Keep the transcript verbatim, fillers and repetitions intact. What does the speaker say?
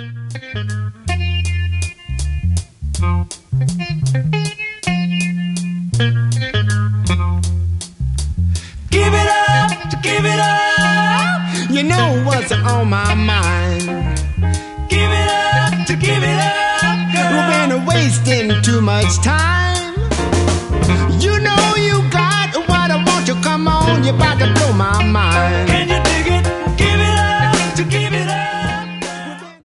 Give it up, give it up. You know what's on my mind.